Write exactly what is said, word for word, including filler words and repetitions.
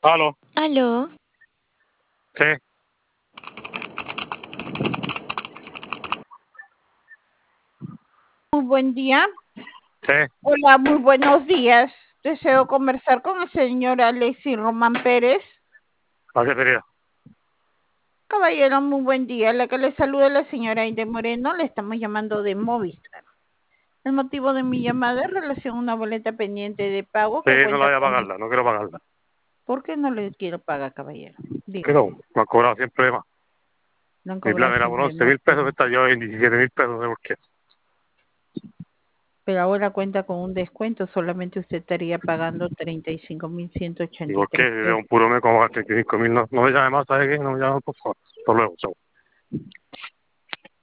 Aló, Aló, sí, Muy buen día. sí, Hola, muy buenos días. Deseo conversar con el señor Alexis Román Pérez. ¿a qué sería? Caballero, muy buen día. La que le saluda la señora Aide Moreno. Le estamos llamando de Movistar. El motivo de mi llamada es relación a una boleta pendiente de pago Sí, que no la cuenta voy a con... pagarla, no quiero pagarla. ¿Por qué no le quiero pagar, caballero? Que Dígame. no, me han cobrado siempre más. Le han Mi plan cobrado era por siempre once más, mil pesos, pero, que está yo en diecisiete mil pesos, no sé por qué. pero ahora cuenta con un descuento. Solamente usted estaría pagando treinta y cinco mil ciento ¿Y ochenta y por qué? tres De pesos. un puro me como treinta y cinco mil, no, no me llame más, ¿sabes qué? No me llame, por favor. Hasta luego, chao.